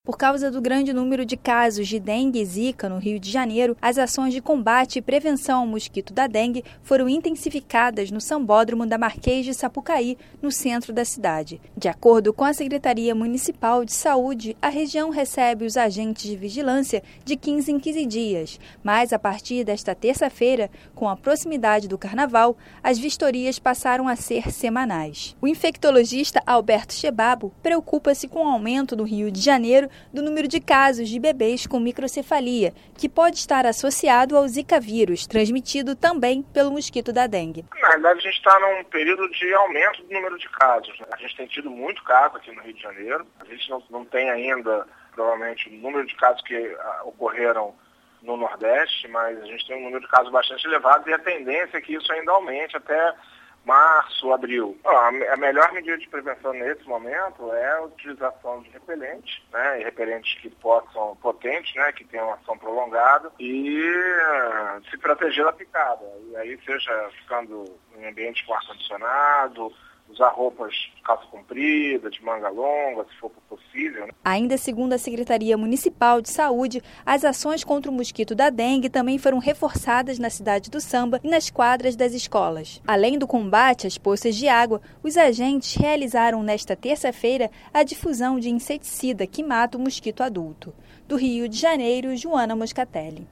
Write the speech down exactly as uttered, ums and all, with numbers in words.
Por causa do grande número de casos de dengue e zika no Rio de Janeiro, as ações de combate e prevenção ao mosquito da dengue foram intensificadas no Sambódromo da Marquês de Sapucaí, no centro da cidade. De acordo com a Secretaria Municipal de Saúde, a região recebe os agentes de vigilância de quinze em quinze dias, mas a partir desta terça-feira, com a proximidade do Carnaval, as vistorias passaram a ser semanais. O infectologista Alberto Chebabo preocupa-se com o aumento no Rio de Janeiro do número de casos de bebês com microcefalia, que pode estar associado ao Zika vírus, transmitido também pelo mosquito da dengue. Na verdade, a gente está num período de aumento do número de casos, né? A gente tem tido muito caso aqui no Rio de Janeiro. A gente não, não tem ainda, provavelmente, o número de casos que uh, ocorreram no Nordeste, mas a gente tem um número de casos bastante elevado e a tendência é que isso ainda aumente até março, abril. A melhor medida de prevenção nesse momento é a utilização de repelentes, né, e repelentes que possam, potentes, né, que tenham ação prolongada e uh, se proteger da picada. E aí seja ficando em ambiente com ar-condicionado, usar roupas de calça comprida, de manga longa, se for possível. Né? Ainda segundo a Secretaria Municipal de Saúde, as ações contra o mosquito da dengue também foram reforçadas na cidade do Samba e nas quadras das escolas. Além do combate às poças de água, os agentes realizaram nesta terça-feira a difusão de inseticida que mata o mosquito adulto. Do Rio de Janeiro, Joana Moscatelli.